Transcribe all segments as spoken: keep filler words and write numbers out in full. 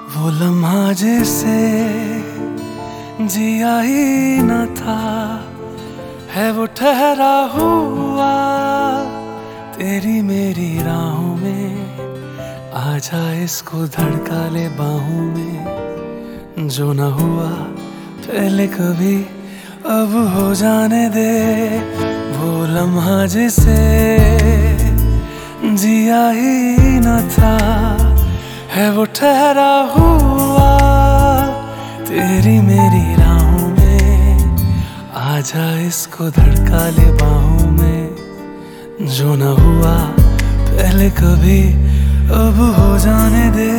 वो लम्हा जिसे जिया ही न था, है वो ठहरा हुआ तेरी मेरी राहों में। आजा इसको धड़का ले बाहों में, जो न हुआ पहले कभी अब हो जाने दे। वो लम्हा जिसे जिया ही न था, है वो ठहरा हुआ तेरी मेरी राहों में। आजा इसको धड़का ले बाहों में, जो न हुआ पहले कभी अब हो जाने दे।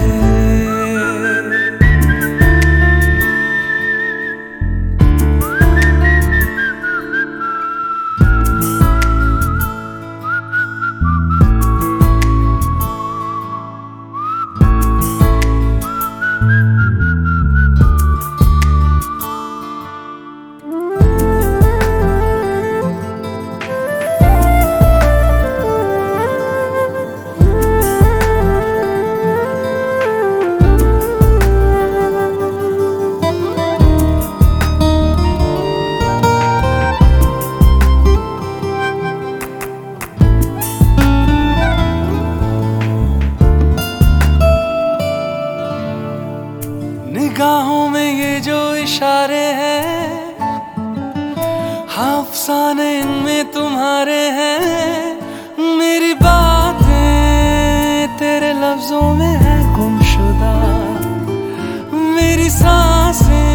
निगाहों में ये जो इशारे हैं, हाँ अफसाने इनमें तुम्हारे हैं। मेरी बातें तेरे लफ्जों में है गुमशुदा, मेरी सांसें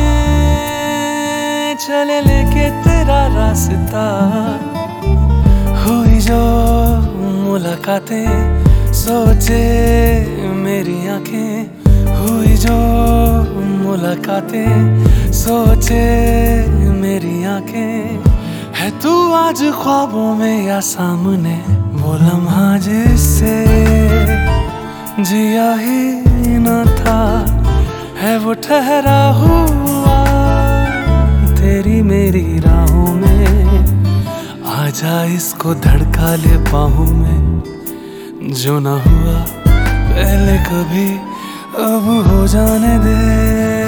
चले लेके तेरा रास्ता। हुई जो मुलाकातें सोचे मेरी आंखें, हुई जो मुलाकातें सोचे मेरी आंखें। है तू आज ख्वाबों में या सामने, वो लम्हा जिससे जिया ही न था, है वो ठहरा हुआ तेरी मेरी राहों में। आजा इसको धड़का ले बाहों में, जो न हुआ पहले कभी अब हो जाने दे।